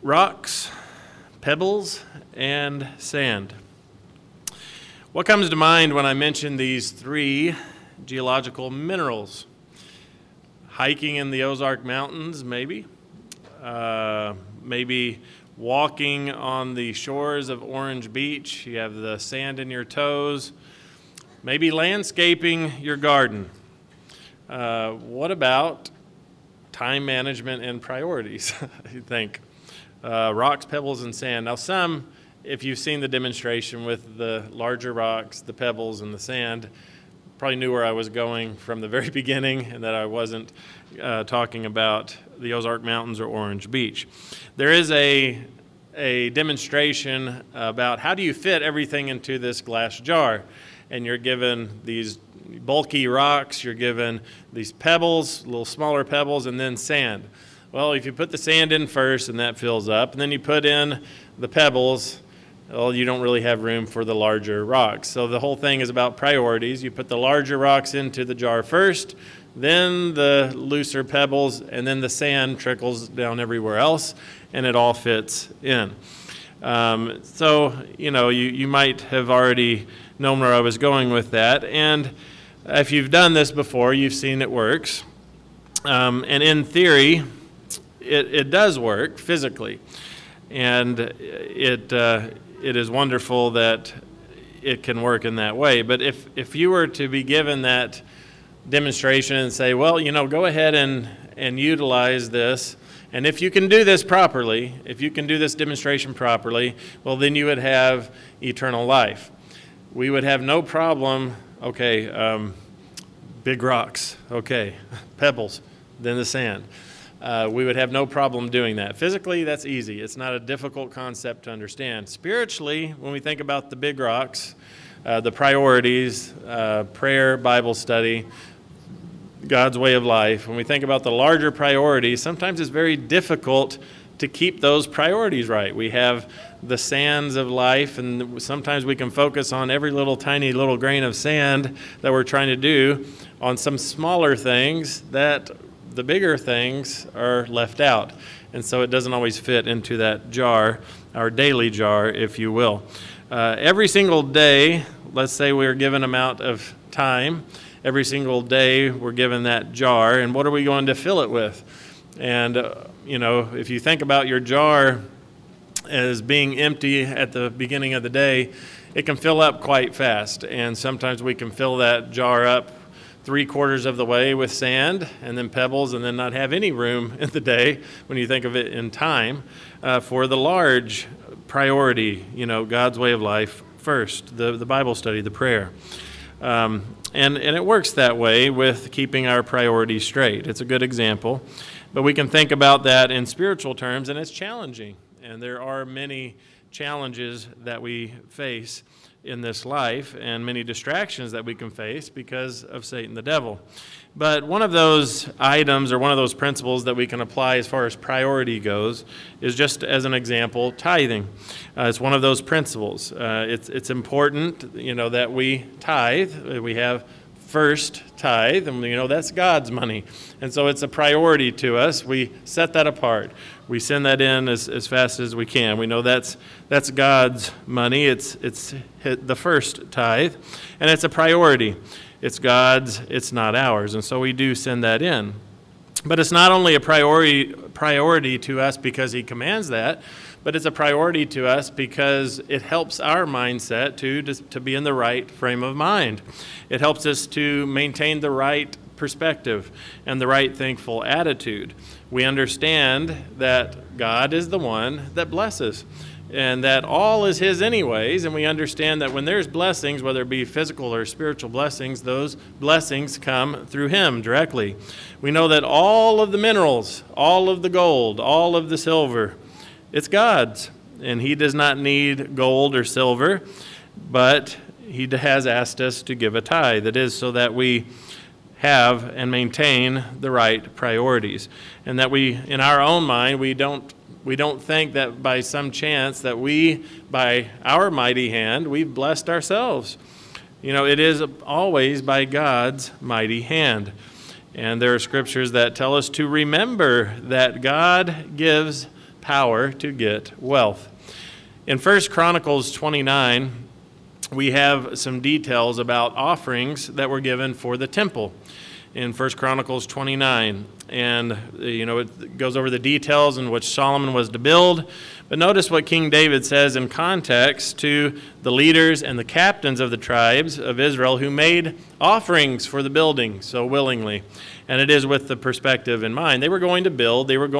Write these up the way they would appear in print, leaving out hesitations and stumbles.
rocks, pebbles, and sand. What comes to mind when I mention these three geological minerals? Hiking in the Ozark Mountains, maybe. Maybe walking on the shores of Orange Beach. You have the sand in your toes. Maybe landscaping your garden. What about time management and priorities, you think? Rocks, pebbles, and sand. Now some, if you've seen the demonstration with the larger rocks, the pebbles, and the sand, probably knew where I was going from the very beginning and that I wasn't talking about the Ozark Mountains or Orange Beach. There is a demonstration about how do you fit everything into this glass jar. And you're given these bulky rocks, you're given these pebbles, little smaller pebbles, and then sand. Well, if you put the sand in first and that fills up, and then you put in the pebbles, well, you don't really have room for the larger rocks. So the whole thing is about priorities. You put the larger rocks into the jar first, then the looser pebbles, and then the sand trickles down everywhere else, and it all fits in. So, you might have already known where I was going with that. And if you've done this before, you've seen it works. And in theory, it does work physically. And it is wonderful that it can work in that way. But if you were to be given that demonstration and say, well, go ahead and utilize this, and if you can do this properly, if you can do this demonstration properly, well, then you would have eternal life. We would have no problem, big rocks, pebbles, then the sand. We would have no problem doing that. Physically, that's easy. It's not a difficult concept to understand. Spiritually, when we think about the big rocks, the priorities, prayer, Bible study, God's way of life, when we think about the larger priorities, sometimes it's very difficult to keep those priorities right. We have the sands of life, and sometimes we can focus on every tiny little grain of sand that we're trying to do on some smaller things that the bigger things are left out. And so it doesn't always fit into that jar, our daily jar, if you will. Every single day, let's say we're given amount of time, every single day we're given that jar, and what are we going to fill it with? And, if you think about your jar as being empty at the beginning of the day, it can fill up quite fast. And sometimes we can fill that jar up 3/4 of the way with sand and then pebbles and then not have any room in the day when you think of it in time for the large priority, God's way of life first, the Bible study, the prayer. And it works that way with keeping our priorities straight. It's a good example. But we can think about that in spiritual terms, and it's challenging. And there are many challenges that we face in this life and many distractions that we can face because of Satan the devil. But one of those items or one of those principles that we can apply as far as priority goes is, just as an example, tithing. It's one of those principles. It's important, that we tithe. We have first tithe, and that's God's money. And so it's a priority to us. We set that apart. We send that in as fast as we can. We know that's God's money. It's the first tithe, and it's a priority. It's God's, it's not ours. And so we do send that in. But it's not only a priority to us because he commands that, but it's a priority to us because it helps our mindset to be in the right frame of mind. It helps us to maintain the right perspective and the right thankful attitude. We understand that God is the one that blesses and that all is his anyways, and we understand that when there's blessings, whether it be physical or spiritual blessings, those blessings come through him directly. We know that all of the minerals, all of the gold, all of the silver, it's God's, and he does not need gold or silver, but he has asked us to give a tithe. It is so that we have and maintain the right priorities, and that we, in our own mind, we don't think that by some chance that we, by our mighty hand, we've blessed ourselves. It is always by God's mighty hand. And there are scriptures that tell us to remember that God gives power to get wealth. In 1 Chronicles 29, we have some details about offerings that were given for the temple in 1 Chronicles 29. And, it goes over the details in which Solomon was to build. But notice what King David says in context to the leaders and the captains of the tribes of Israel who made offerings for the building so willingly. And it is with the perspective in mind. They were going to build. They were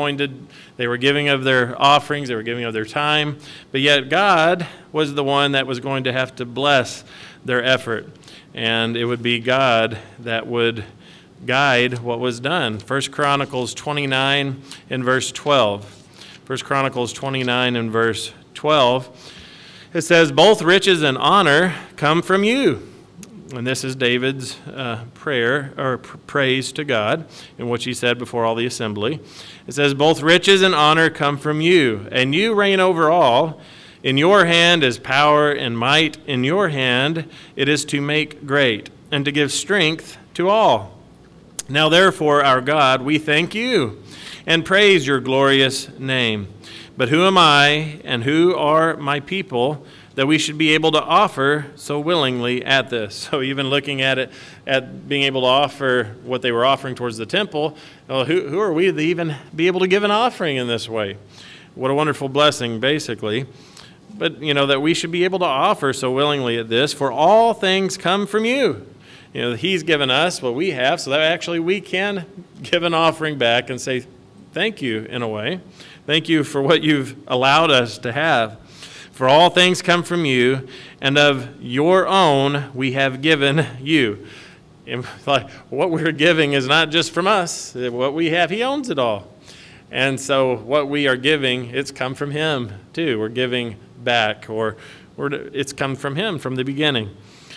giving of their offerings. They were giving of their time. But yet God was the one that was going to have to bless their effort. And it would be God that would guide what was done. 1 Chronicles 29 and verse 12. 1 Chronicles 29 and verse 12. It says, "Both riches and honor come from you." And this is David's prayer or praise to God, in which he said before all the assembly. It says, "Both riches and honor come from you, and you reign over all. In your hand is power and might. In your hand it is to make great, and to give strength to all. Now therefore, our God, we thank you and praise your glorious name. But who am I and who are my people that we should be able to offer so willingly at this?" So even looking at it, at being able to offer what they were offering towards the temple, well, who are we to even be able to give an offering in this way? What a wonderful blessing, basically. But, that we should be able to offer so willingly at this, for all things come from you. He's given us what we have, so that actually we can give an offering back and say, thank you, in a way. Thank you for what you've allowed us to have. For all things come from you, and of your own we have given you. And what we're giving is not just from us. What we have, he owns it all. And so what we are giving, it's come from him, too. We're giving back, or it's come from him from the beginning.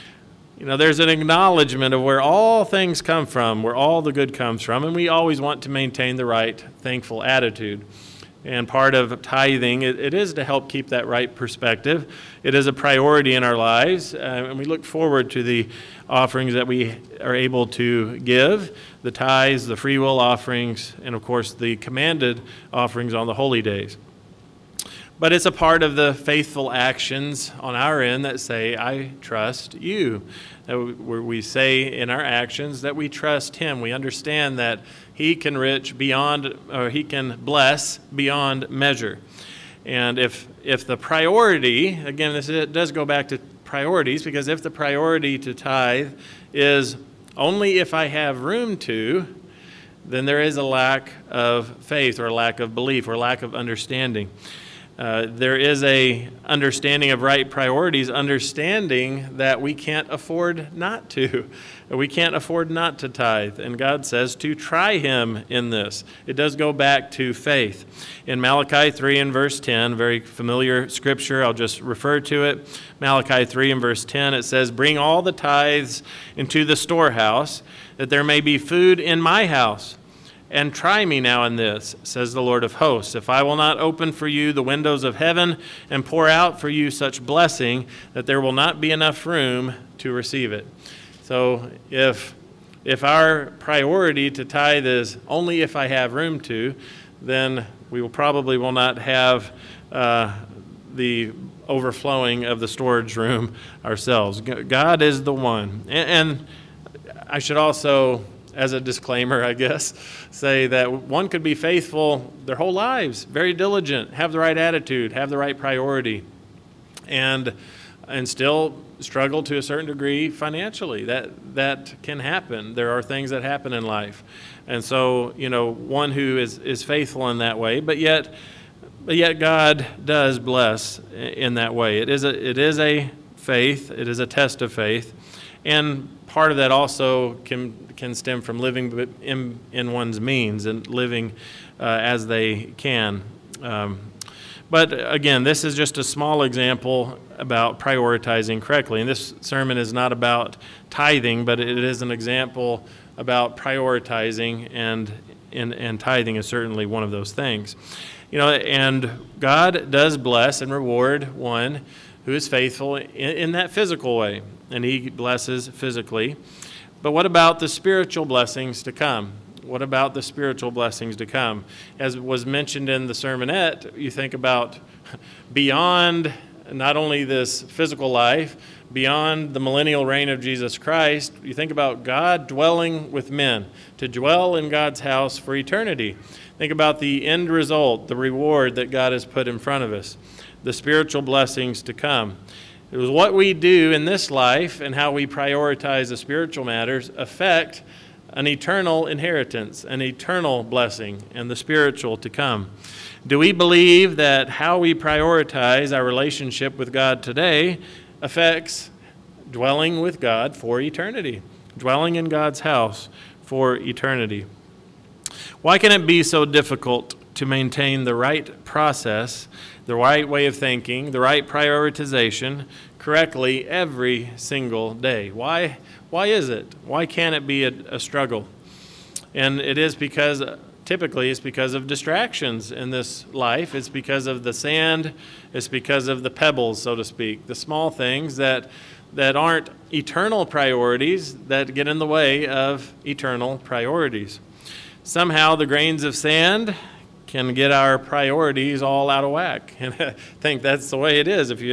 There's an acknowledgement of where all things come from, where all the good comes from, and we always want to maintain the right, thankful attitude. And part of tithing, it is to help keep that right perspective. It is a priority in our lives, and we look forward to the offerings that we are able to give, the tithes, the free will offerings, and of course the commanded offerings on the holy days. But it's a part of the faithful actions on our end that say, I trust you. We say in our actions that we trust him. We understand that he can he can bless beyond measure. And if the priority, again, it does go back to priorities, because if the priority to tithe is only if I have room to, then there is a lack of faith or a lack of belief or lack of understanding. There is a understanding of right priorities, understanding that we can't afford not to. We can't afford not to tithe. And God says to try him in this. It does go back to faith. In Malachi 3 and verse 10, very familiar scripture, I'll just refer to it. Malachi 3 and verse 10, it says, "Bring all the tithes into the storehouse, that there may be food in my house. And try me now in this, says the Lord of hosts, if I will not open for you the windows of heaven and pour out for you such blessing that there will not be enough room to receive it." So if our priority to tithe is only if I have room to, then we will not have the overflowing of the storage room ourselves. God is the one. And I should also, as a disclaimer, I guess, say that one could be faithful their whole lives, very diligent, have the right attitude, have the right priority, and still struggle to a certain degree financially. That can happen. There are things that happen in life. And so, one who is faithful in that way, but yet God does bless in that way. It is a faith. It is a test of faith. And part of that also can stem from living in one's means and living as they can. But again, this is just a small example about prioritizing correctly. And this sermon is not about tithing, but it is an example about prioritizing, and tithing is certainly one of those things. And God does bless and reward one who is faithful in that physical way, and he blesses physically. But what about the spiritual blessings to come? What about the spiritual blessings to come? As was mentioned in the sermonette, you think about beyond not only this physical life, beyond the millennial reign of Jesus Christ, you think about God dwelling with men, to dwell in God's house for eternity. Think about the end result, the reward that God has put in front of us, the spiritual blessings to come. It was what we do in this life and how we prioritize the spiritual matters affect an eternal inheritance, an eternal blessing, and the spiritual to come. Do we believe that how we prioritize our relationship with God today affects dwelling with God for eternity, dwelling in God's house for eternity? Why can it be so difficult to maintain the right process, the right way of thinking, the right prioritization correctly every single day? Why is it? Why can't it be a struggle? And it is because, typically, it's because of distractions in this life. It's because of the sand. It's because of the pebbles, so to speak, the small things that aren't eternal priorities that get in the way of eternal priorities. Somehow the grains of sand can get our priorities all out of whack. And I think that's the way it is. If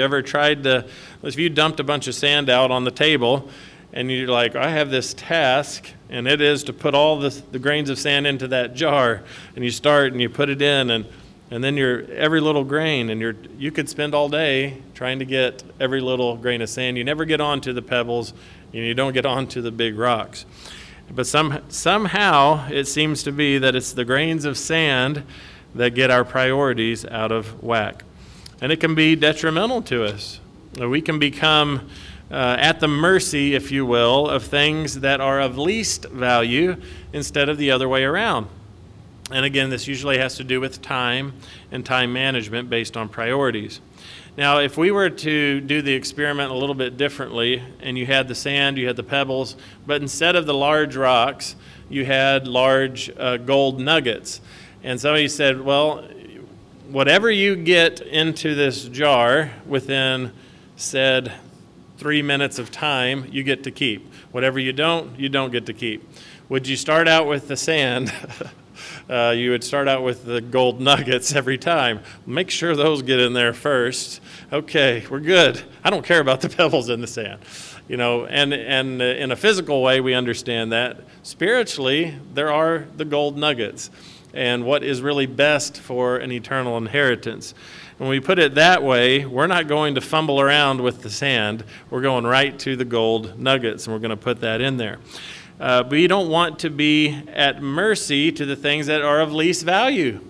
you dumped a bunch of sand out on the table and you're like, I have this task, and it is to put all the grains of sand into that jar, and you start and you put it in, and then every little grain, and you could spend all day trying to get every little grain of sand. You never get onto the pebbles, and you don't get onto the big rocks. But somehow it seems to be that it's the grains of sand that get our priorities out of whack. And it can be detrimental to us. We can become at the mercy, if you will, of things that are of least value instead of the other way around. And again, this usually has to do with time and time management based on priorities. Now, if we were to do the experiment a little bit differently, and you had the sand, you had the pebbles, but instead of the large rocks, you had large gold nuggets. And somebody said, well, whatever you get into this jar within, said, 3 minutes of time, you get to keep. Whatever you don't get to keep. Would you start out with the sand? You would start out with the gold nuggets every time. Make sure those get in there first. Okay, we're good. I don't care about the pebbles in the sand. And in a physical way, we understand that. Spiritually, there are the gold nuggets and what is really best for an eternal inheritance. When we put it that way, we're not going to fumble around with the sand. We're going right to the gold nuggets, and we're going to put that in there. But you don't want to be at mercy to the things that are of least value.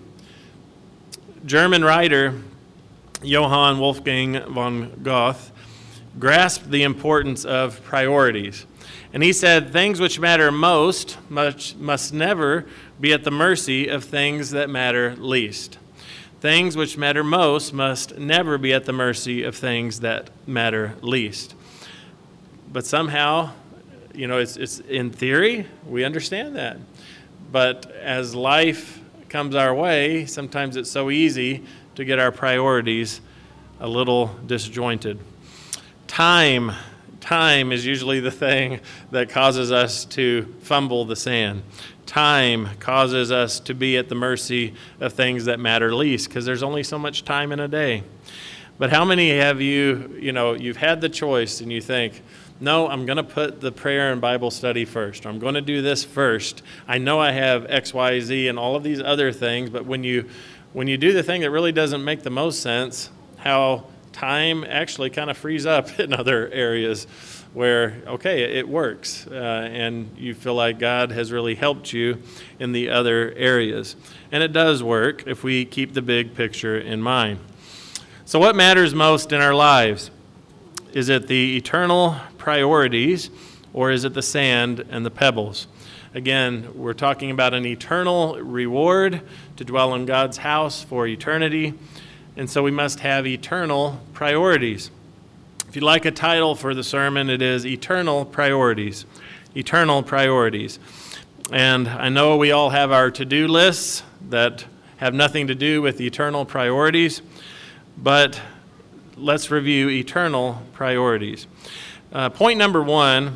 German writer Johann Wolfgang von Goethe grasped the importance of priorities. And he said, things which matter most must never be at the mercy of things that matter least. Things which matter most must never be at the mercy of things that matter least. But somehow, it's in theory, we understand that. But as life comes our way, sometimes it's so easy to get our priorities a little disjointed. Time is usually the thing that causes us to fumble the sand. Time causes us to be at the mercy of things that matter least, because there's only so much time in a day. But how many have you've had the choice and you think, no, I'm going to put the prayer and Bible study first, or I'm going to do this first. I know I have X, Y, Z, and all of these other things, but when you do the thing that really doesn't make the most sense, how time actually kind of frees up in other areas where, okay, it works, and you feel like God has really helped you in the other areas. And it does work if we keep the big picture in mind. So what matters most in our lives? Is it the eternal priorities, or is it the sand and the pebbles? Again, we're talking about an eternal reward to dwell in God's house for eternity, and so we must have eternal priorities. If you'd like a title for the sermon, it is Eternal Priorities. Eternal Priorities. And I know we all have our to-do lists that have nothing to do with eternal priorities, but let's review eternal priorities. Point number one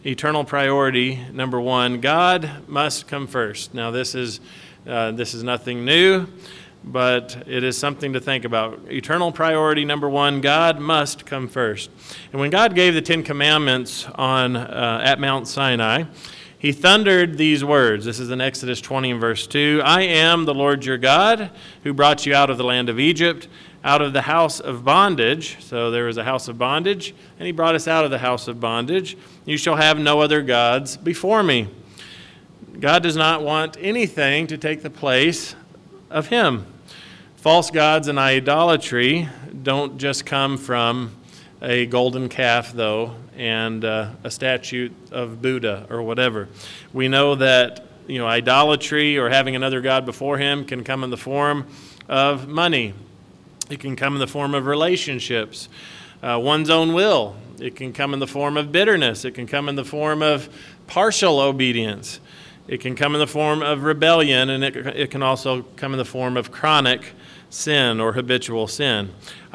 eternal priority number one, God must come first. Now this is nothing new, but it is something to think about. Eternal priority number one, God must come first. And when God gave the Ten Commandments at Mount Sinai, he thundered these words. This is in Exodus 20 and verse 2. I am the Lord your God who brought you out of the land of Egypt, out of the house of bondage. So there was a house of bondage, and he brought us out of the house of bondage. You shall have no other gods before me. God does not want anything to take the place of him. False gods and idolatry don't just come from a golden calf, though, and a statue of Buddha or whatever. We know that idolatry or having another god before him can come in the form of money. It can come in the form of relationships, one's own will. It can come in the form of bitterness. It can come in the form of partial obedience. It can come in the form of rebellion, and it can also come in the form of chronic sin or habitual sin.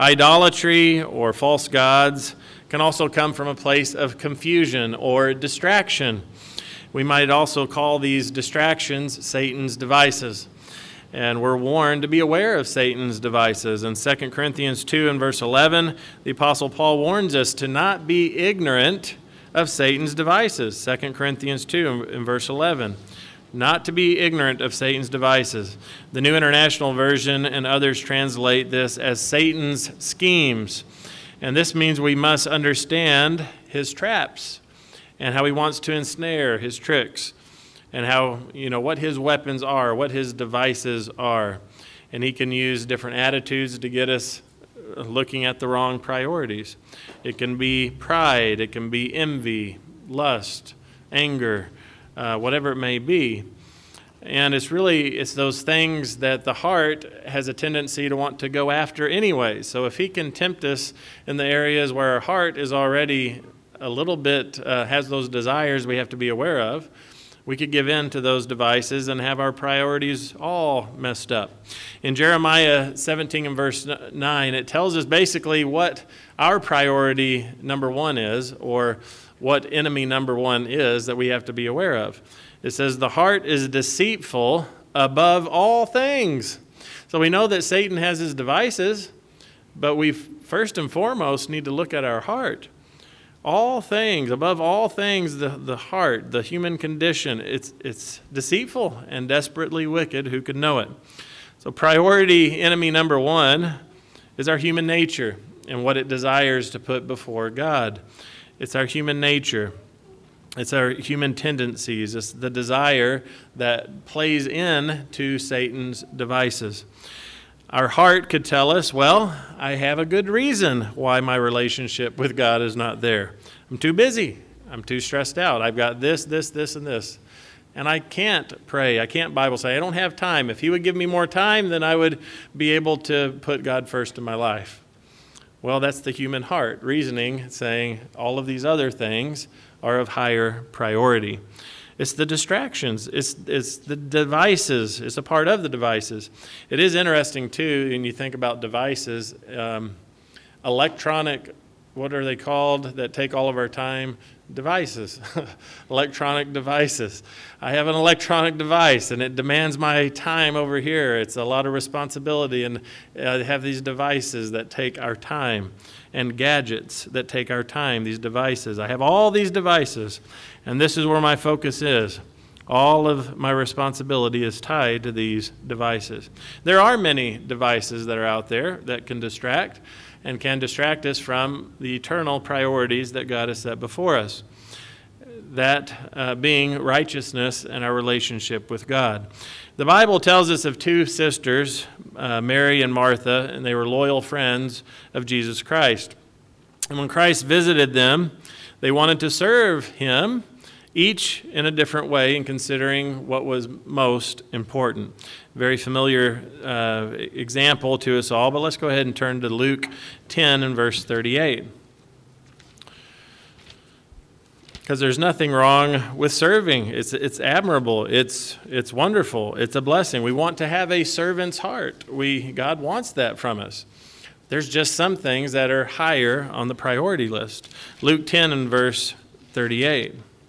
Idolatry or false gods can also come from a place of confusion or distraction. We might also call these distractions Satan's devices. And we're warned to be aware of Satan's devices. In 2 Corinthians 2 and verse 11, the Apostle Paul warns us to not be ignorant of Satan's devices. 2 Corinthians 2 and verse 11. Not to be ignorant of Satan's devices. The New International Version and others translate this as Satan's schemes. And this means we must understand his traps and how he wants to ensnare, his tricks, and how, what his weapons are, what his devices are. And he can use different attitudes to get us looking at the wrong priorities. It can be pride, it can be envy, lust, anger, whatever it may be. And it's those things that the heart has a tendency to want to go after anyway. So if he can tempt us in the areas where our heart is already a little bit, has those desires we have to be aware of, we could give in to those devices and have our priorities all messed up. In Jeremiah 17 and verse 9, it tells us basically what our priority number one is, or what enemy number one is that we have to be aware of. It says, the heart is deceitful above all things. So we know that Satan has his devices, but we first and foremost need to look at our heart. All things, above all things, the heart, the human condition, it's deceitful and desperately wicked. Who could know it? So priority enemy number one is our human nature and what it desires to put before God. It's our human nature. It's our human tendencies. It's the desire that plays into Satan's devices. Our heart could tell us, well, I have a good reason why my relationship with God is not there. I'm too busy. I'm too stressed out. I've got this, and this. And I can't pray. I can't Bible study. I don't have time. If he would give me more time, then I would be able to put God first in my life. Well, that's the human heart reasoning, saying all of these other things are of higher priority. It's the distractions. It's the devices. It's a part of the devices. It is interesting, too, when you think about devices. Electronic, what are they called, that take all of our time? Devices. Electronic devices. I have an electronic device, and it demands my time over here. It's a lot of responsibility, and I have these devices that take our time, and gadgets that take our time, these devices. I have all these devices, and this is where my focus is. All of my responsibility is tied to these devices. There are many devices that are out there that can distract us from the eternal priorities that God has set before us. That being righteousness and our relationship with God. The Bible tells us of two sisters, Mary and Martha, and they were loyal friends of Jesus Christ. And when Christ visited them, they wanted to serve him, each in a different way in considering what was most important. Very familiar example to us all, but let's go ahead and turn to Luke 10 and verse 38. Because there's nothing wrong with serving. It's admirable. It's wonderful. It's a blessing. We want to have a servant's heart. God wants that from us. There's just some things that are higher on the priority list. Luke 10 and verse 38.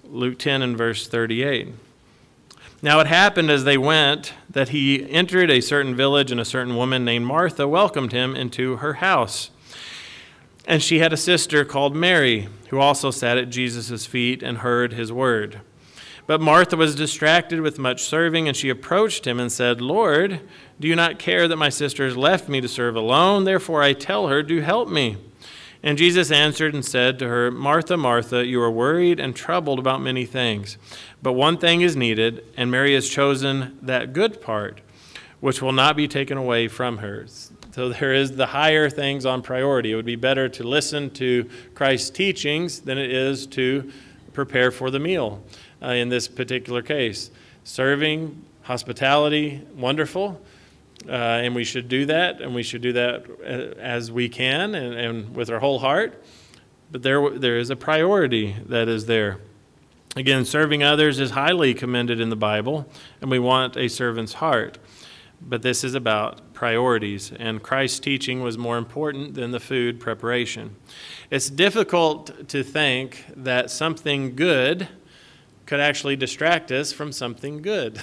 Luke 10 and verse 38. Now it happened as they went that he entered a certain village, and a certain woman named Martha welcomed him into her house. And she had a sister called Mary, who also sat at Jesus' feet and heard his word. But Martha was distracted with much serving, and she approached him and said, Lord, do you not care that my sister has left me to serve alone? Therefore I tell her, do help me. And Jesus answered and said to her, Martha, Martha, you are worried and troubled about many things. But one thing is needed, and Mary has chosen that good part, which will not be taken away from her. So there is the higher things on priority. It would be better to listen to Christ's teachings than it is to prepare for the meal. In this particular case, serving, hospitality, wonderful, and we should do that, and we should do that as we can and with our whole heart. But there is a priority that is there. Again, serving others is highly commended in the Bible, and we want a servant's heart. But this is about priorities, and Christ's teaching was more important than the food preparation. It's difficult to think that something good could actually distract us from something good.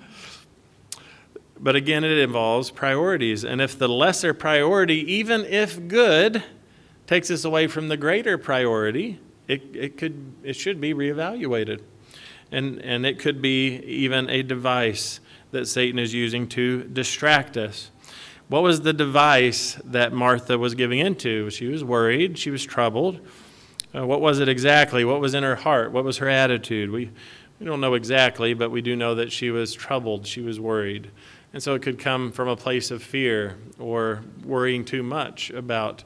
But again, it involves priorities. And if the lesser priority, even if good, takes us away from the greater priority, it should be reevaluated. And it could be even a device that Satan is using to distract us. What was the device that Martha was giving into? She was worried. She was troubled. What was it exactly? What was in her heart? What was her attitude? We don't know exactly, but we do know that she was troubled. She was worried. And so it could come from a place of fear or worrying too much about,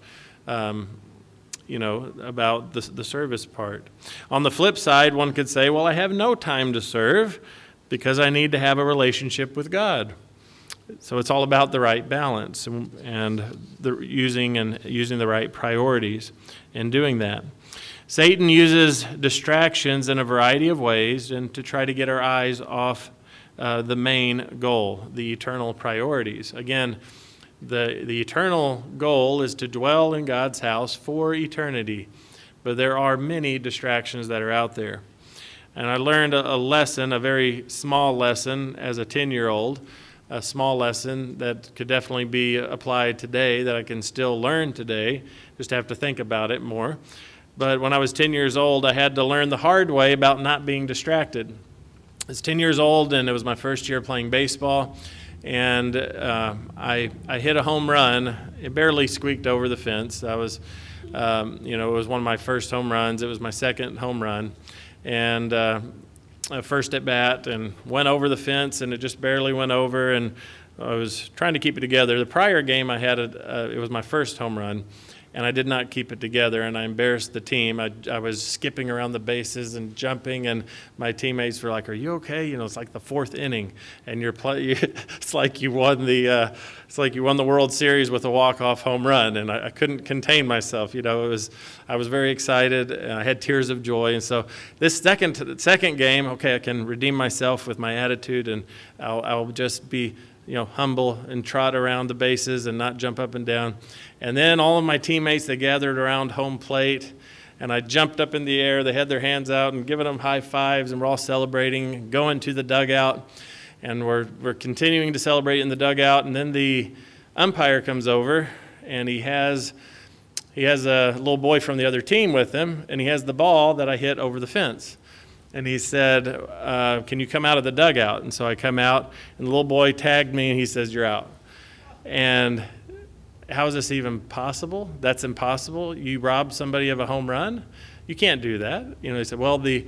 about the service part. On the flip side, one could say, well, I have no time to serve because I need to have a relationship with God. So it's all about the right balance and using the right priorities in doing that. Satan uses distractions in a variety of ways and to try to get our eyes off the main goal, the eternal priorities. Again, the eternal goal is to dwell in God's house for eternity, but there are many distractions that are out there. And I learned a lesson, a very small lesson as a 10-year-old, a small lesson that could definitely be applied today, that I can still learn today, just have to think about it more. But when I was 10 years old, I had to learn the hard way about not being distracted. I was 10 years old, and it was my first year playing baseball, and I hit a home run. It barely squeaked over the fence. I was, it was one of my first home runs. It was my second home run, and first at bat, and went over the fence, and it just barely went over, and I was trying to keep it together. The prior game I had, it was my first home run, and I did not keep it together, and I embarrassed the team. I was skipping around the bases and jumping, and my teammates were like, "Are you okay?" It's like the fourth inning, and it's like you won the World Series with a walk-off home run, and I couldn't contain myself. I was very excited, and I had tears of joy. And so this second game, okay, I can redeem myself with my attitude, and I'll just be humble and trot around the bases and not jump up and down. And then all of my teammates, they gathered around home plate, and I jumped up in the air. They had their hands out and giving them high fives, and we're all celebrating, going to the dugout, and we're continuing to celebrate in the dugout. And then the umpire comes over, and he has a little boy from the other team with him, and he has the ball that I hit over the fence. And he said, can you come out of the dugout? And so I come out, and the little boy tagged me, and he says, you're out. And how is this even possible? That's impossible. You robbed somebody of a home run? You can't do that. He said, well, the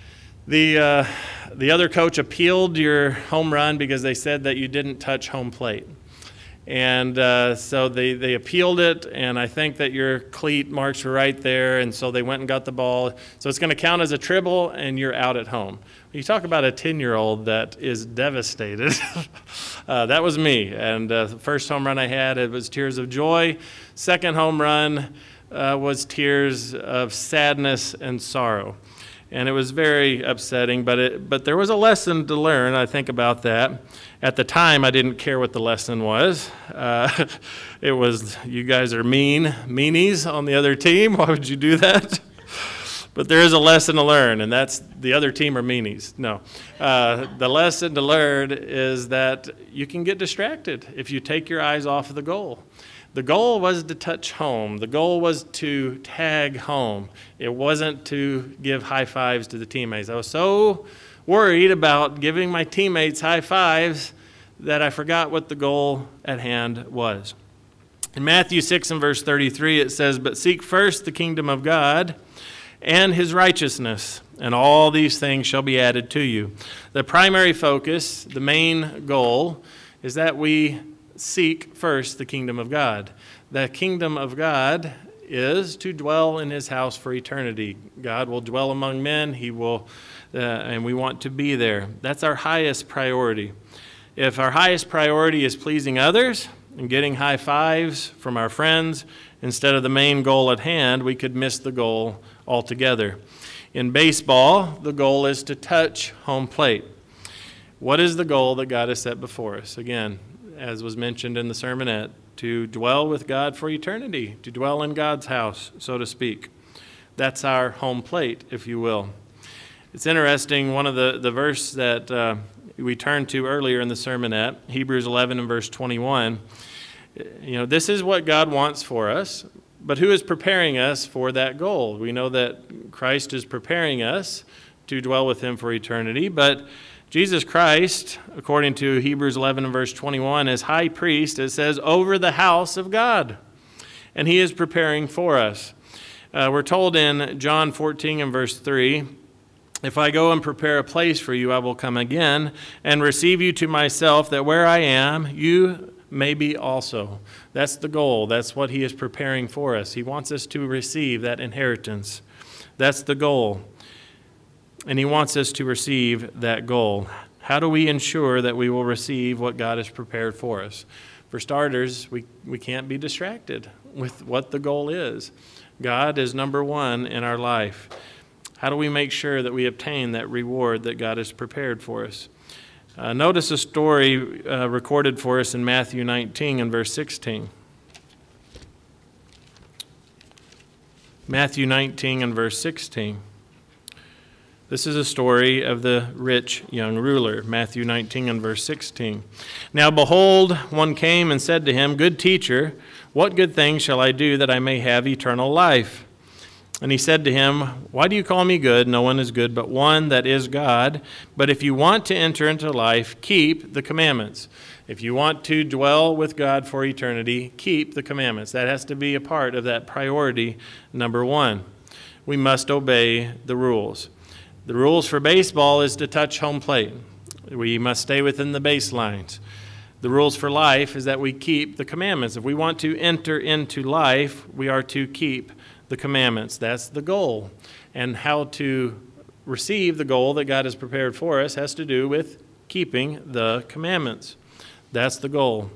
other coach appealed your home run because they said that you didn't touch home plate. And so they appealed it, and I think that your cleat marks were right there, and so they went and got the ball. So it's going to count as a tribble, and you're out at home. You talk about a 10-year-old that is devastated. That was me. And the first home run I had, it was tears of joy. Second home run was tears of sadness and sorrow. And it was very upsetting, but there was a lesson to learn, I think, about that. At the time, I didn't care what the lesson was. It was, you guys are meanies on the other team. Why would you do that? But there is a lesson to learn, and that's the other team are meanies. No. The lesson to learn is that you can get distracted if you take your eyes off of the goal. The goal was to touch home. The goal was to tag home. It wasn't to give high fives to the teammates. I was so worried about giving my teammates high fives that I forgot what the goal at hand was. In Matthew 6 and verse 33, it says, "But seek first the kingdom of God and his righteousness, and all these things shall be added to you." The primary focus, the main goal, is that we seek first the kingdom of God. The kingdom of God is to dwell in his house for eternity. God will dwell among men. He will, and we want to be there. That's our highest priority. If our highest priority is pleasing others and getting high fives from our friends instead of the main goal at hand, we could miss the goal altogether. In baseball, the goal is to touch home plate. What is the goal that God has set before us? Again, as was mentioned in the sermonette, to dwell with God for eternity, to dwell in God's house, so to speak. That's our home plate, if you will. It's interesting, one of the verse that we turned to earlier in the sermonette, Hebrews 11 and verse 21, this is what God wants for us, but who is preparing us for that goal? We know that Christ is preparing us to dwell with him for eternity, but Jesus Christ, according to Hebrews 11 and verse 21, is high priest, it says, over the house of God. And he is preparing for us. We're told in John 14 and verse 3, "If I go and prepare a place for you, I will come again and receive you to myself, that where I am, you may be also." That's the goal. That's what he is preparing for us. He wants us to receive that inheritance. That's the goal. And he wants us to receive that goal. How do we ensure that we will receive what God has prepared for us? For starters, we can't be distracted with what the goal is. God is number one in our life. How do we make sure that we obtain that reward that God has prepared for us? Notice a story recorded for us in Matthew 19 and verse 16. Matthew 19 and verse 16. This is a story of the rich young ruler, Matthew 19 and verse 16. "Now behold, one came and said to him, 'Good teacher, what good thing shall I do that I may have eternal life?' And he said to him, 'Why do you call me good? No one is good but one, that is God. But if you want to enter into life, keep the commandments.'" If you want to dwell with God for eternity, keep the commandments. That has to be a part of that priority number one. We must obey the rules. The rules for baseball is to touch home plate. We must stay within the baselines. The rules for life is that we keep the commandments. If we want to enter into life, we are to keep the commandments. That's the goal. And how to receive the goal that God has prepared for us has to do with keeping the commandments. That's the goal.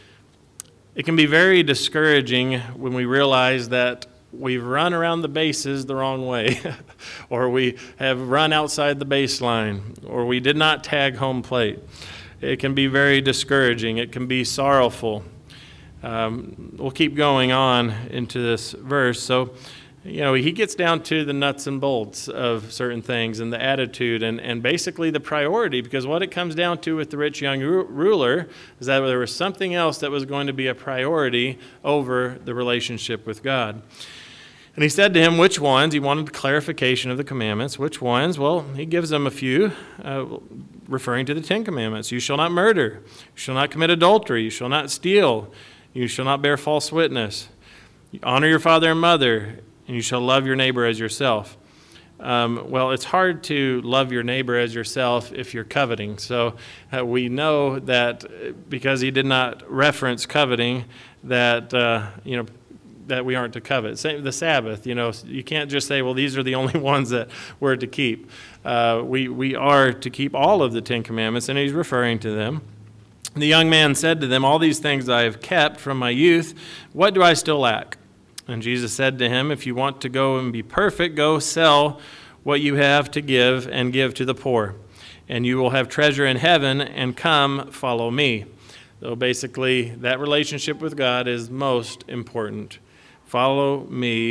It can be very discouraging when we realize that we've run around the bases the wrong way, or we have run outside the baseline, or we did not tag home plate. It can be very discouraging. It can be sorrowful. We'll keep going on into this verse. So, he gets down to the nuts and bolts of certain things and the attitude and basically the priority, because what it comes down to with the rich young ruler is that there was something else that was going to be a priority over the relationship with God. And he said to him, which ones? He wanted clarification of the commandments. Which ones? Well, he gives them a few, referring to the 10 Commandments. You shall not murder. You shall not commit adultery. You shall not steal. You shall not bear false witness. Honor your father and mother, and you shall love your neighbor as yourself. Well, it's hard to love your neighbor as yourself if you're coveting. So we know that because he did not reference coveting, that that we aren't to covet. Same the Sabbath, you can't just say, well, these are the only ones that we're to keep. We are to keep all of the 10 Commandments, and he's referring to them. The young man said to them, all these things I have kept from my youth. What do I still lack? And Jesus said to him, if you want to go and be perfect, go sell what you have to give and give to the poor, and you will have treasure in heaven, and come follow me. So basically, that relationship with God is most important. Follow me,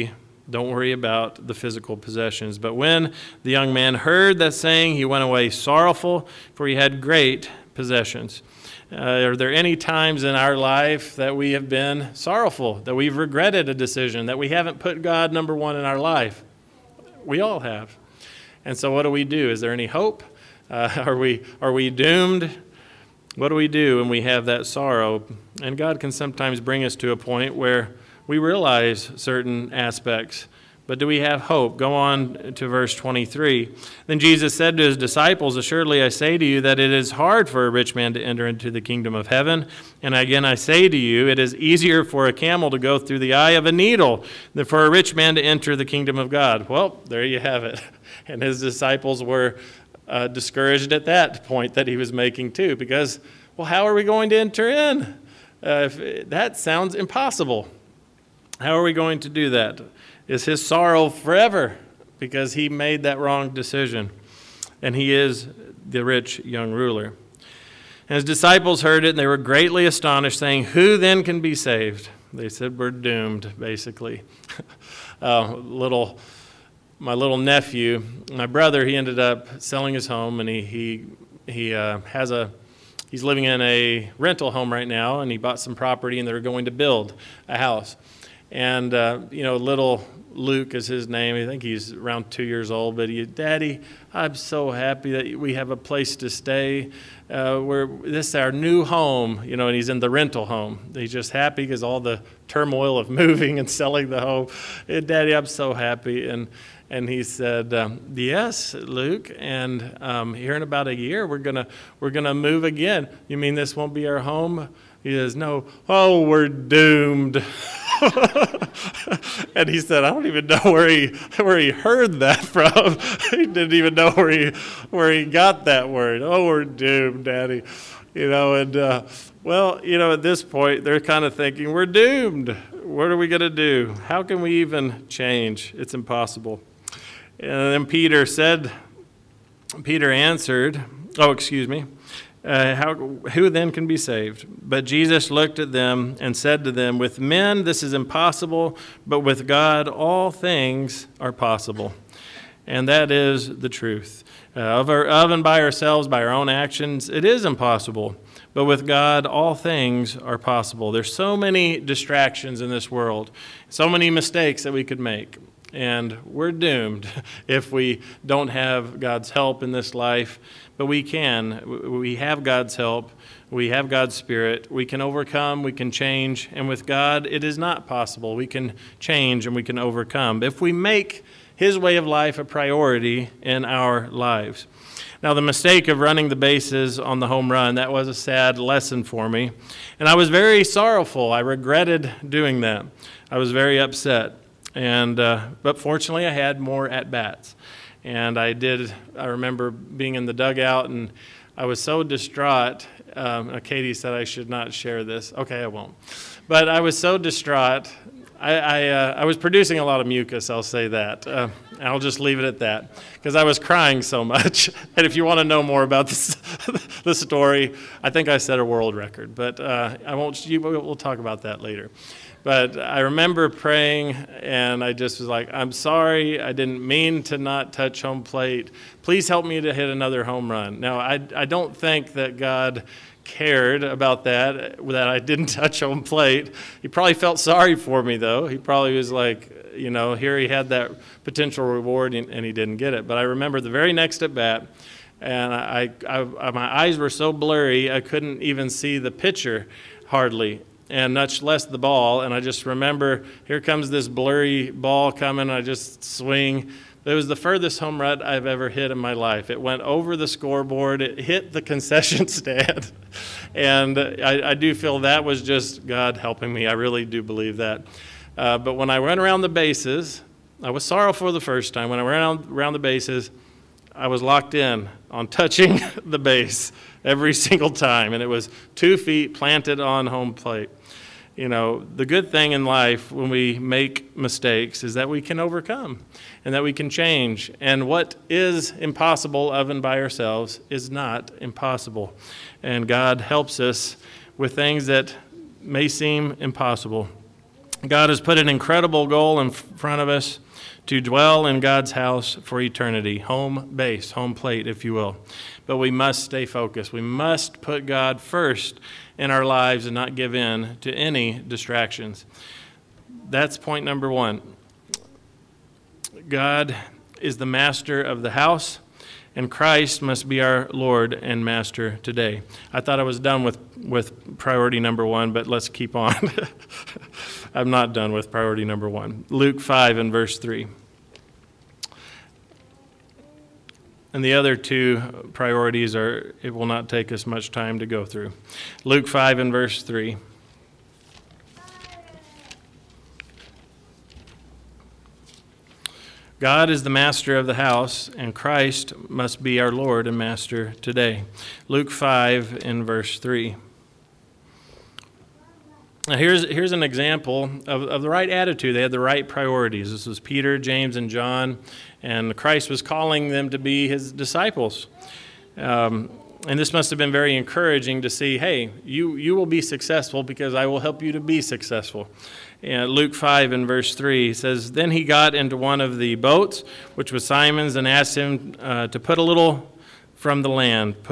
Don't worry about the physical possessions. But when the young man heard that saying, he went away sorrowful, for he had great possessions. Are there any times in our life that we have been sorrowful, that we've regretted a decision, that we haven't put God number one in our life? We all have. And so what do we do? Is there any hope? Are we doomed? What do we do when we have that sorrow? And God can sometimes bring us to a point where we realize certain aspects, but do we have hope? Go on to verse 23. Then Jesus said to his disciples, assuredly I say to you that it is hard for a rich man to enter into the kingdom of heaven. And again I say to you, it is easier for a camel to go through the eye of a needle than for a rich man to enter the kingdom of God. Well, there you have it. And his disciples were discouraged at that point that he was making too, because, well, how are we going to enter in? That sounds impossible. How are we going to do that? Is his sorrow forever because he made that wrong decision? And he is the rich young ruler. And his disciples heard it, and they were greatly astonished, saying, who then can be saved? They said, we're doomed, basically. My little nephew, my brother, he ended up selling his home, and he's living in a rental home right now, and he bought some property, and they're going to build a house. And, little Luke is his name. I think he's around 2 years old. But Daddy, I'm so happy that we have a place to stay. This is our new home, and he's in the rental home. He's just happy because all the turmoil of moving and selling the home. Daddy, I'm so happy. And he said, yes, Luke, and here in about a year, we're gonna move again. You mean this won't be our home? He says, no. Oh, we're doomed. And he said, I don't even know where he heard that from. He didn't even know where he got that word. Oh, we're doomed, Daddy. At this point, they're kind of thinking, we're doomed. What are we going to do? How can we even change? It's impossible. And then Peter answered, who then can be saved? But Jesus looked at them and said to them, with men this is impossible, but with God all things are possible. And that is the truth. Of and by ourselves, by our own actions, it is impossible. But with God, all things are possible. There's so many distractions in this world, so many mistakes that we could make. And we're doomed if we don't have God's help in this life. But we can. We have God's help. We have God's Spirit. We can overcome. We can change. And with God, it is not possible. We can change and we can overcome if we make His way of life a priority in our lives. Now, the mistake of running the bases on the home run, that was a sad lesson for me. And I was very sorrowful. I regretted doing that. I was very upset. But fortunately, I had more at-bats. And I remember being in the dugout, and I was so distraught. Katie said I should not share this. Okay, I won't. But I was so distraught. I was producing a lot of mucus, I'll say that. I'll just leave it at that, because I was crying so much. And if you want to know more about the story, I think I set a world record. But I won't. We'll talk about that later. But I remember praying, and I just was like, I'm sorry, I didn't mean to not touch home plate. Please help me to hit another home run. Now, I don't think that God cared about that I didn't touch home plate. He probably felt sorry for me, though. He probably was like, here he had that potential reward, and he didn't get it. But I remember the very next at bat, and my eyes were so blurry, I couldn't even see the pitcher hardly, and much less the ball. And I just remember, here comes this blurry ball coming, I just swing. It was the furthest home run I've ever hit in my life. It went over the scoreboard. It hit the concession stand. And I do feel that was just God helping me. I really do believe that. But when I went around the bases, I was sorrowful the first time. When I went around the bases, I was locked in on touching the base every single time. And it was 2 feet planted on home plate. The good thing in life when we make mistakes is that we can overcome and that we can change. And what is impossible of and by ourselves is not impossible. And God helps us with things that may seem impossible. God has put an incredible goal in front of us to dwell in God's house for eternity, home base, home plate, if you will. But we must stay focused. We must put God first in our lives and not give in to any distractions. That's point number one. God is the master of the house, and Christ must be our Lord and master today. I thought I was done with priority number one, but let's keep on. I'm not done with priority number one. Luke 5 and verse 3. And the other two priorities it will not take us much time to go through. Luke 5 and verse 3. God is the master of the house, and Christ must be our Lord and master today. Luke 5 in verse 3. Now here's an example of the right attitude. They had the right priorities. This was Peter, James, and John, and Christ was calling them to be his disciples. And this must have been very encouraging to see, hey, you will be successful because I will help you to be successful. Luke 5 and verse 3 says, Then he got into one of the boats, which was Simon's, and asked him to put out a little from the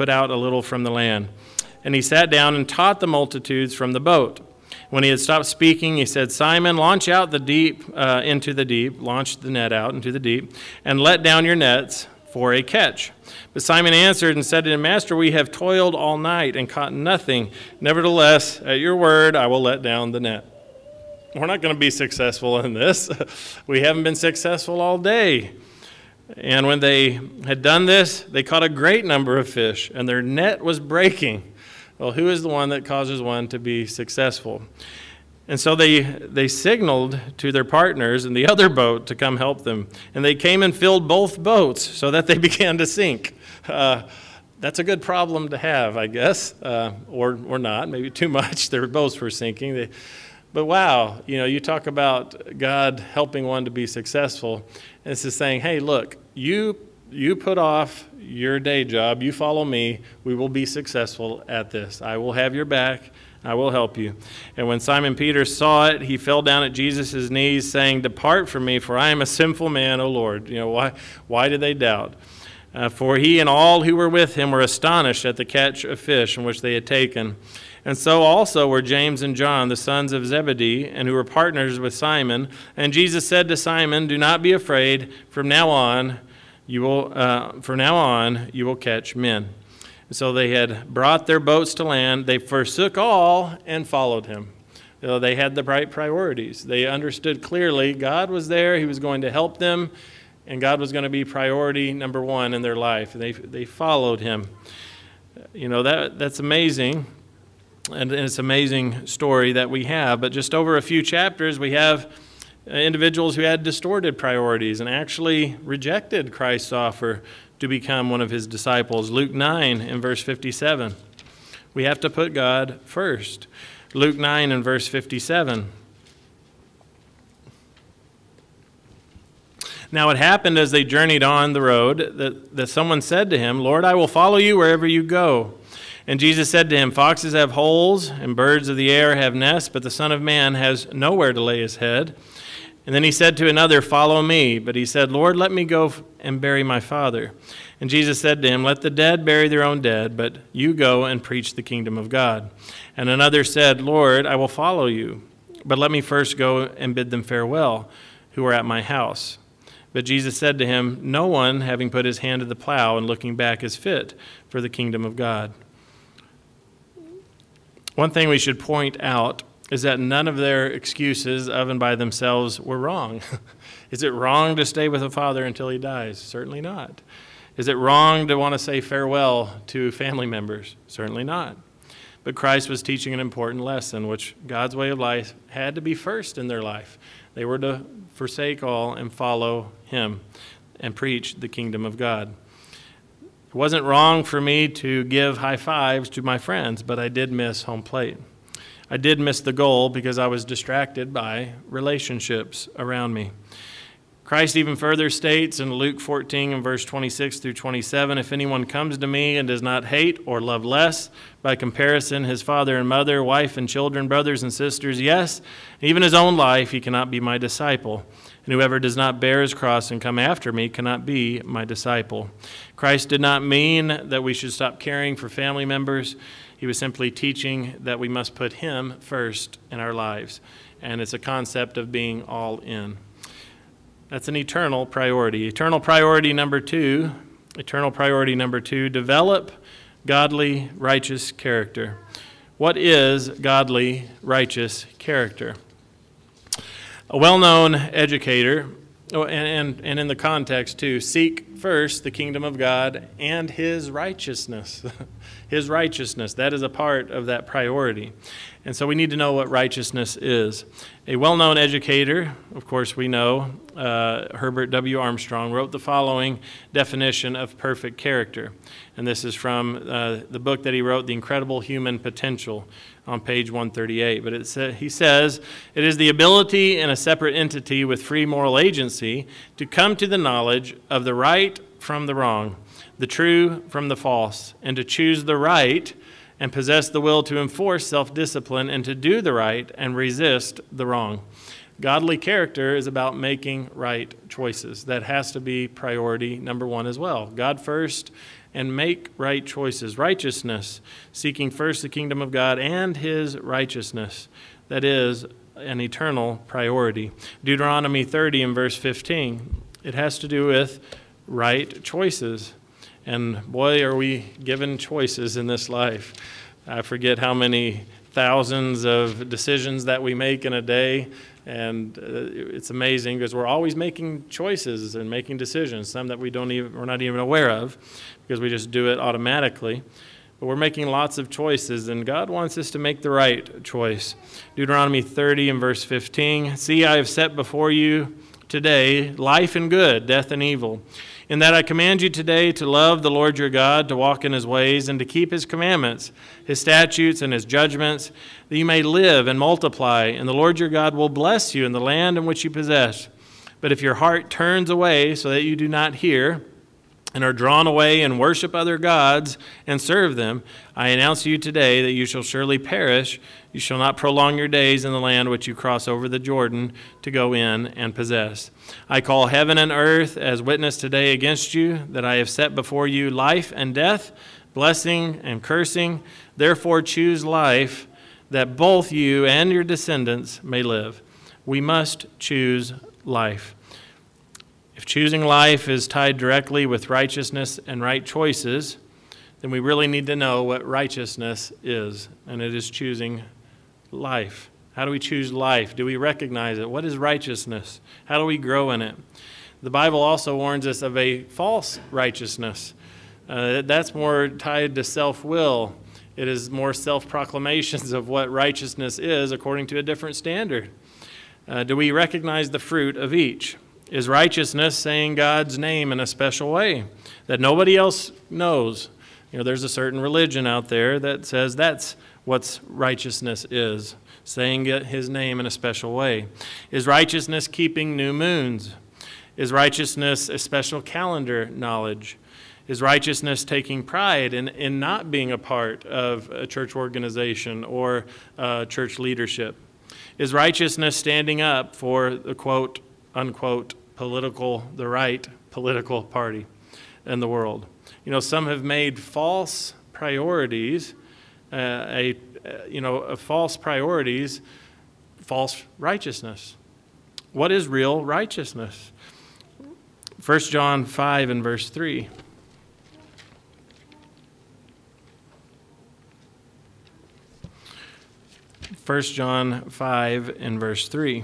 land. And he sat down and taught the multitudes from the boat. When he had stopped speaking, he said, Simon, launch out the deep into the deep, launch the net out into the deep, and let down your nets for a catch. But Simon answered and said to him, Master, we have toiled all night and caught nothing. Nevertheless, at your word, I will let down the net. We're not going to be successful in this. We haven't been successful all day. And when they had done this, they caught a great number of fish, and their net was breaking. Well, who is the one that causes one to be successful? And so they signaled to their partners in the other boat to come help them. And they came and filled both boats so that they began to sink. That's a good problem to have, I guess, or not. Maybe too much. Their boats were sinking. But wow, you talk about God helping one to be successful. And it's just saying, hey, look, you put off your day job, you follow me, we will be successful at this. I will have your back, I will help you. And when Simon Peter saw it, he fell down at Jesus' knees, saying, Depart from me, for I am a sinful man, O Lord. Why did they doubt? For he and all who were with him were astonished at the catch of fish in which they had taken. And so also were James and John, the sons of Zebedee, and who were partners with Simon. And Jesus said to Simon, Do not be afraid. From now on, you will catch men. So they had brought their boats to land. They forsook all and followed him. They had the right priorities. They understood clearly God was there. He was going to help them, and God was going to be priority number one in their life. They followed him. That's amazing. And it's an amazing story that we have. But just over a few chapters, we have individuals who had distorted priorities and actually rejected Christ's offer to become one of his disciples. Luke 9 in verse 57. We have to put God first. Luke 9 in verse 57. Now it happened as they journeyed on the road that someone said to him, Lord, I will follow you wherever you go. And Jesus said to him, Foxes have holes, and birds of the air have nests, but the Son of Man has nowhere to lay his head. And then he said to another, Follow me. But he said, Lord, let me go and bury my father. And Jesus said to him, Let the dead bury their own dead, but you go and preach the kingdom of God. And another said, Lord, I will follow you, but let me first go and bid them farewell, who are at my house. But Jesus said to him, No one, having put his hand to the plow and looking back, is fit for the kingdom of God. One thing we should point out is that none of their excuses of and by themselves were wrong. Is it wrong to stay with a father until he dies? Certainly not. Is it wrong to want to say farewell to family members? Certainly not. But Christ was teaching an important lesson, which God's way of life had to be first in their life. They were to forsake all and follow him and preach the kingdom of God. It wasn't wrong for me to give high fives to my friends, but I did miss home plate. I did miss the goal because I was distracted by relationships around me. Christ even further states in Luke 14 and verse 26 through 27, if anyone comes to me and does not hate or love less, by comparison, his father and mother, wife and children, brothers and sisters, yes, even his own life, he cannot be my disciple. And whoever does not bear his cross and come after me cannot be my disciple. Christ did not mean that we should stop caring for family members. He was simply teaching that we must put him first in our lives. And it's a concept of being all in. That's an eternal priority. Eternal priority number two, develop godly, righteous character. What is godly, righteous character? A well-known educator, and in the context too, seek first the kingdom of God and his righteousness. His righteousness, that is a part of that priority. And so we need to know what righteousness is. A well-known educator, of course we know, Herbert W. Armstrong, wrote the following definition of perfect character. And this is from the book that he wrote, The Incredible Human Potential, on page 138. But he says, it is the ability in a separate entity with free moral agency to come to the knowledge of the right from the wrong, the true from the false, and to choose the right and possess the will to enforce self-discipline and to do the right and resist the wrong. Godly character is about making right choices. That has to be priority number one as well. God first and make right choices. Righteousness, seeking first the kingdom of God and his righteousness. That is an eternal priority. Deuteronomy 30 and verse 15, it has to do with right choices. And boy, are we given choices in this life. I forget how many thousands of decisions that we make in a day. And it's amazing because we're always making choices and making decisions, some that we're not even aware of because we just do it automatically. But we're making lots of choices, and God wants us to make the right choice. Deuteronomy 30 and verse 15, see, I have set before you today life and good, death and evil. In that I command you today to love the Lord your God, to walk in his ways, and to keep his commandments, his statutes, and his judgments, that you may live and multiply, and the Lord your God will bless you in the land in which you possess. But if your heart turns away so that you do not hear, and are drawn away and worship other gods and serve them, I announce to you today that you shall surely perish. You shall not prolong your days in the land which you cross over the Jordan to go in and possess. I call heaven and earth as witness today against you, that I have set before you life and death, blessing and cursing. Therefore choose life, that both you and your descendants may live. We must choose life. If choosing life is tied directly with righteousness and right choices, then we really need to know what righteousness is, and it is choosing life. How do we choose life? Do we recognize it? What is righteousness? How do we grow in it? The Bible also warns us of a false righteousness. That's more tied to self-will. It is more self-proclamations of what righteousness is according to a different standard. Do we recognize the fruit of each? Is righteousness saying God's name in a special way that nobody else knows? There's a certain religion out there that says that's what righteousness is, saying his name in a special way. Is righteousness keeping new moons? Is righteousness a special calendar knowledge? Is righteousness taking pride in not being a part of a church organization or church leadership? Is righteousness standing up for the quote, unquote, the right political party in the world? Some have made false priorities, false righteousness. What is real righteousness? 1 John 5 and verse 3. 1 John 5 and verse 3.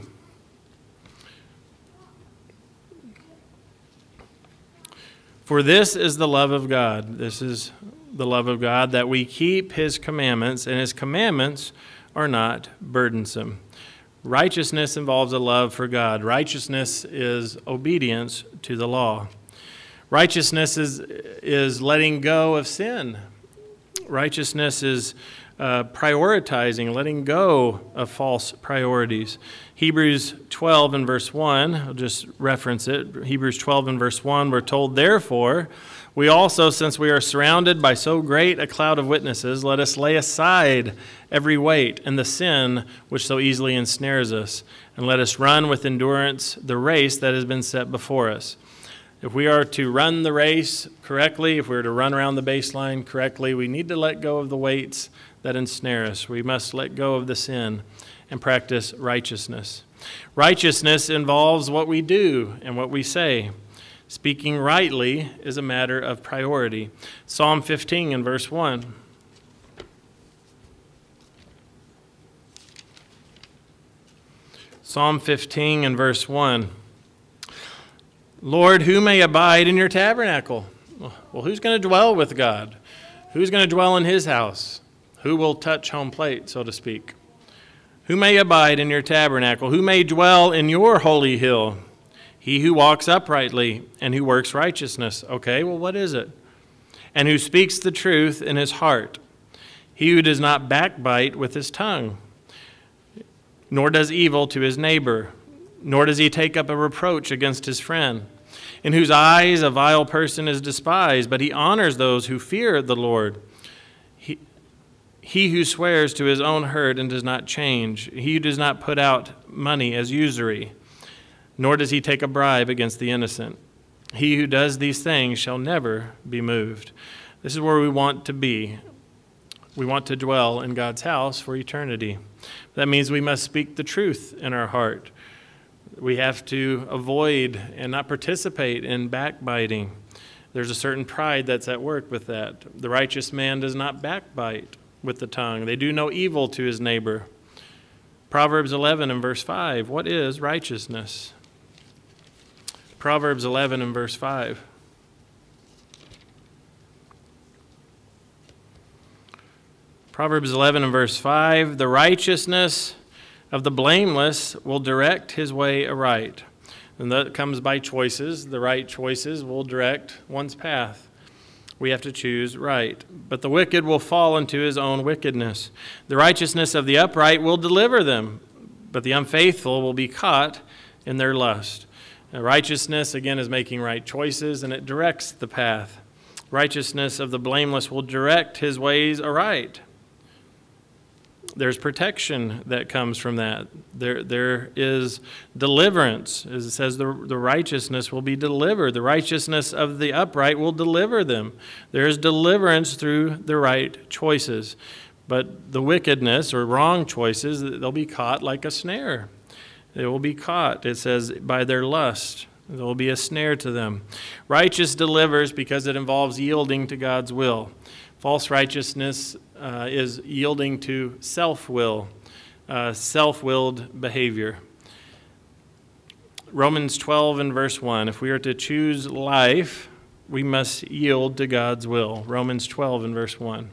For this is the love of God. This is the love of God, that we keep his commandments, and his commandments are not burdensome. Righteousness involves a love for God. Righteousness is obedience to the law. Righteousness is letting go of sin. Righteousness is prioritizing, letting go of false priorities. Hebrews 12 and verse 1, I'll just reference it. Hebrews 12 and verse 1, we're told, "Therefore, we also, since we are surrounded by so great a cloud of witnesses, let us lay aside every weight and the sin which so easily ensnares us, and let us run with endurance the race that has been set before us." If we are to run the race correctly, if we are to run around the baseline correctly, we need to let go of the weights that ensnare us. We must let go of the sin and practice righteousness. Righteousness involves what we do and what we say. Speaking rightly is a matter of priority. Psalm 15 and verse 1. Psalm 15 and verse 1. "Lord, who may abide in your tabernacle?" Well, who's going to dwell with God? Who's going to dwell in his house? Who will touch home plate, so to speak? "Who may abide in your tabernacle? Who may dwell in your holy hill? He who walks uprightly and who works righteousness." Okay, well, what is it? "And who speaks the truth in his heart. He who does not backbite with his tongue, nor does evil to his neighbor, nor does he take up a reproach against his friend. In whose eyes a vile person is despised, but he honors those who fear the Lord. He who swears to his own hurt and does not change. He who does not put out money as usury, nor does he take a bribe against the innocent. He who does these things shall never be moved." This is where we want to be. We want to dwell in God's house for eternity. That means we must speak the truth in our heart. We have to avoid and not participate in backbiting. There's a certain pride that's at work with that. The righteous man does not backbite with the tongue. They do no evil to his neighbor. Proverbs 11 and verse 5. What is righteousness? Proverbs 11 and verse 5. Proverbs 11 and verse 5. "The righteousness of the blameless will direct his way aright." And that comes by choices. The right choices will direct one's path. We have to choose right. "But the wicked will fall into his own wickedness. The righteousness of the upright will deliver them, but the unfaithful will be caught in their lust." Now, righteousness, again, is making right choices, and it directs the path. Righteousness of the blameless will direct his ways aright. There's protection that comes from that. There is deliverance. As it says, the righteousness will be delivered. The righteousness of the upright will deliver them. There is deliverance through the right choices. But the wickedness or wrong choices, they'll be caught like a snare. They will be caught, it says, by their lust. There will be a snare to them. Righteous delivers because it involves yielding to God's will. False righteousness is yielding to self-will, self-willed behavior. Romans 12 and verse 1, if we are to choose life, we must yield to God's will. Romans 12 and verse 1.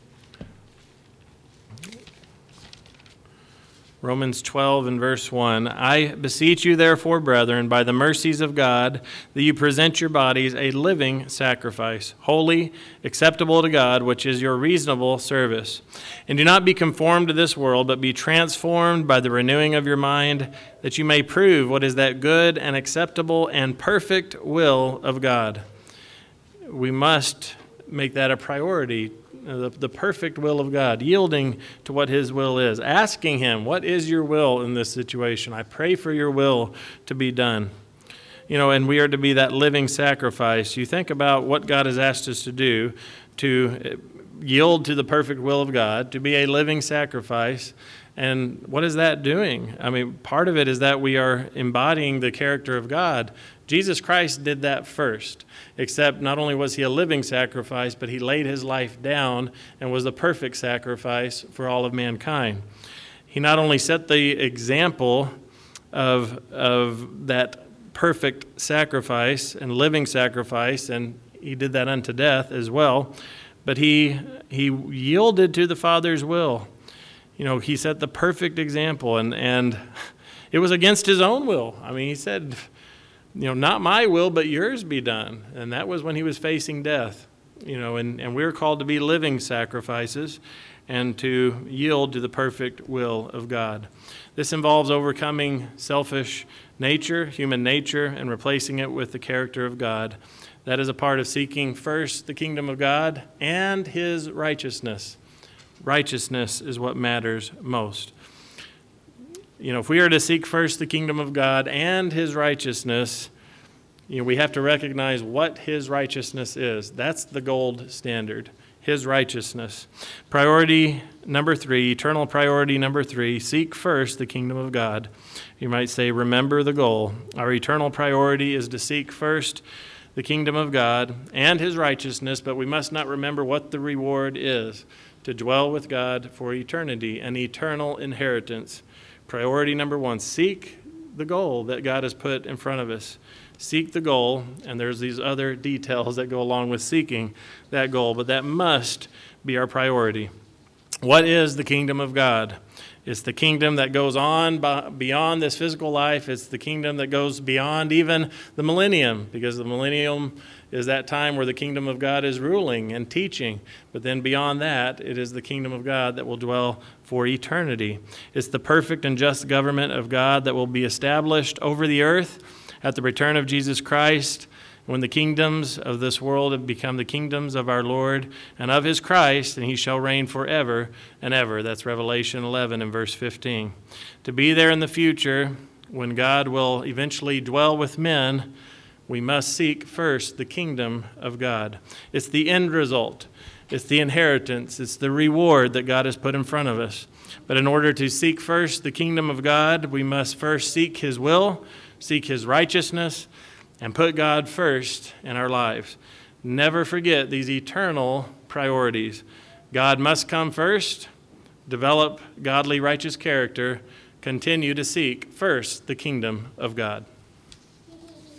Romans 12 and verse 1, "I beseech you therefore, brethren, by the mercies of God, that you present your bodies a living sacrifice, holy, acceptable to God, which is your reasonable service. And do not be conformed to this world, but be transformed by the renewing of your mind, that you may prove what is that good and acceptable and perfect will of God." We must make that a priority. The perfect will of God, yielding to what His will is, asking Him, what is your will in this situation? I pray for your will to be done. And we are to be that living sacrifice. You think about what God has asked us to do, to yield to the perfect will of God, to be a living sacrifice. And what is that doing? Part of it is that we are embodying the character of God. Jesus Christ did that first, except not only was He a living sacrifice, but He laid His life down and was the perfect sacrifice for all of mankind. He not only set the example of that perfect sacrifice and living sacrifice, and He did that unto death as well, but He yielded to the Father's will. He set the perfect example, and it was against His own will. He said, not my will, but yours be done. And that was when He was facing death. And we're called to be living sacrifices. and to yield to the perfect will of God. This involves overcoming selfish nature, human nature, and replacing it with the character of God. That is a part of seeking first the kingdom of God and his righteousness. Righteousness is what matters most. If we are to seek first the kingdom of God and his righteousness, we have to recognize what his righteousness is. That's the gold standard, his righteousness. Priority number 3, eternal priority number 3, seek first the kingdom of God. You might say, remember the goal. Our eternal priority is to seek first the kingdom of God and his righteousness, but we must not remember what the reward is, to dwell with God for eternity, an eternal inheritance. Priority number 1, seek the goal that God has put in front of us. Seek the goal, and there's these other details that go along with seeking that goal, but that must be our priority. What is the kingdom of God? It's the kingdom that goes on beyond this physical life. It's the kingdom that goes beyond even the millennium, because the millennium is that time where the kingdom of God is ruling and teaching. But then beyond that, it is the kingdom of God that will dwell for eternity. It's the perfect and just government of God that will be established over the earth at the return of Jesus Christ, when the kingdoms of this world have become the kingdoms of our Lord and of his Christ, and he shall reign forever and ever. That's Revelation 11 and verse 15. To be there in the future, when God will eventually dwell with men, we must seek first the kingdom of God. It's the end result. It's the inheritance. It's the reward that God has put in front of us. But in order to seek first the kingdom of God, we must first seek his will, seek his righteousness, and put God first in our lives. Never forget these eternal priorities. God must come first, develop godly, righteous character, continue to seek first the kingdom of God.